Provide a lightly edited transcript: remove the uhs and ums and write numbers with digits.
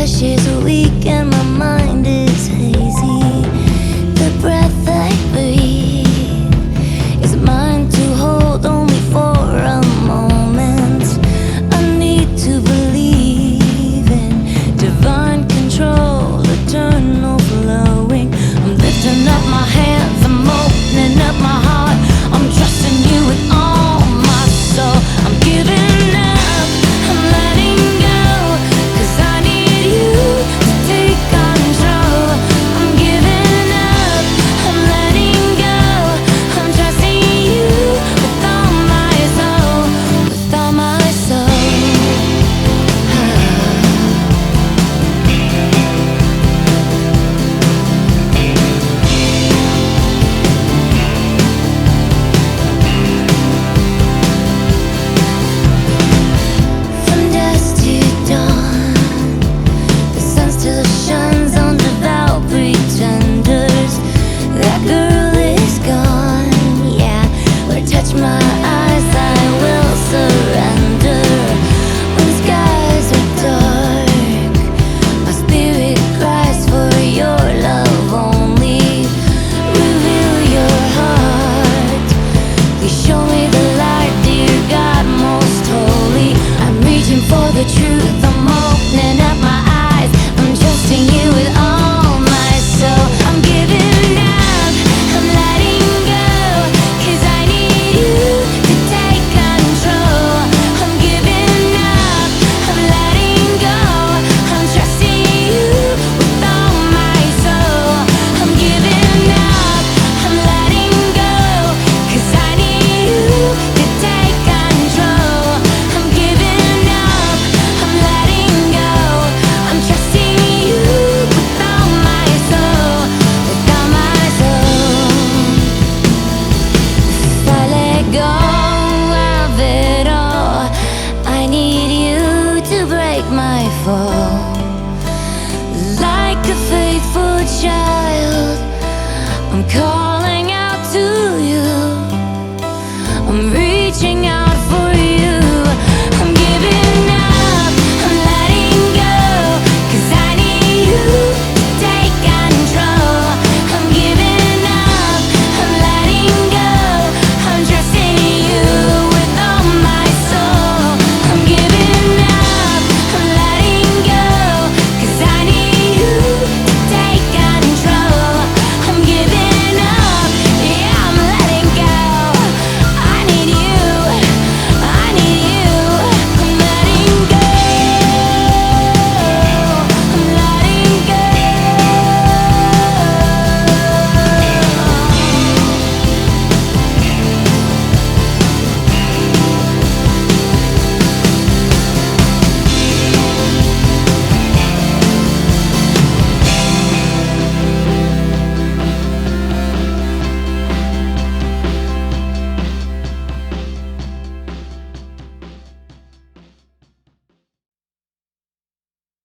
flesh is weak and my mind is hazy. The breath I breathe is mine to hold only for a moment. I need to believe in divine control, eternal flowing. I'm lifting up my hands, I'm opening up my heart. I'm trusting you with all my soul. I'm giving up, I'm letting go, 'cause I need you to take control. I'm giving up, I'm letting go, I'm trusting you with all my soul, with all my soul. From dusk to dawn, the sun still shines on devout pretenders. That girl is gone, yeah. Lord, touch my eyes, I will surrender. When skies are dark, my spirit cries for your love only. Reveal your heart, please show me the light, dear God most holy. I'm reaching for the truth, I'm opening up my eyes. I'm trusting you with all my soul. I'm giving up, I'm letting go, 'cause I need you to take control. I'm giving up, I'm letting go, I'm trusting you with all my soul. I'm giving up, I'm letting go, 'cause I need you to take control. I'm giving up, I'm letting go, I'm trusting you with all my soul, with all my soul. If I let go of it all, I need you to break my fall. Like a faithful child,